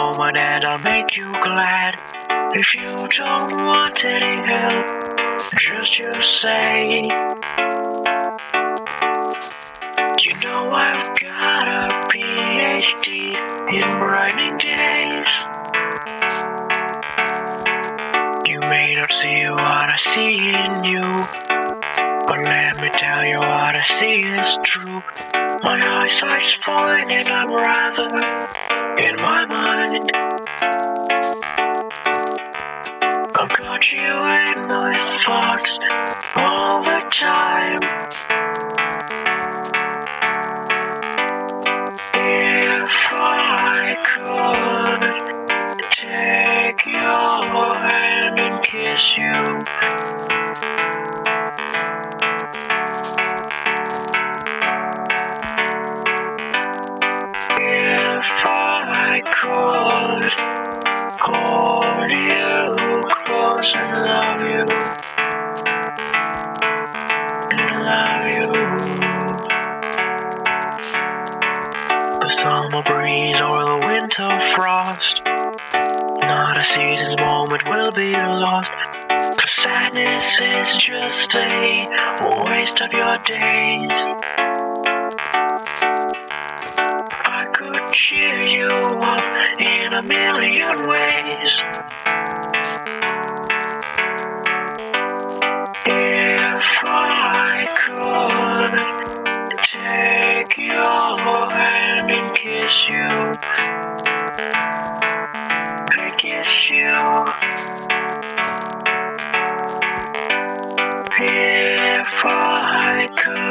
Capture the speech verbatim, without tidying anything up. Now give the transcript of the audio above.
moment and I'll make you glad. If you don't want any help, just you say. You know I've got a P H D in brightening days. You may not see what I see in you, but let me tell you what I see is true. My eyesight's fine and I'm rather in my mind. I've got you in my thoughts all the time. If I could take your hand and kiss you, if I could hold you close and love you, and love you. The summer breeze or the winter frost, not a season's moment will be lost. Cause sadness is just a waste of your days. I could cheer you up in a million ways. If I could take your hand and kiss you, I'd kiss you. If I could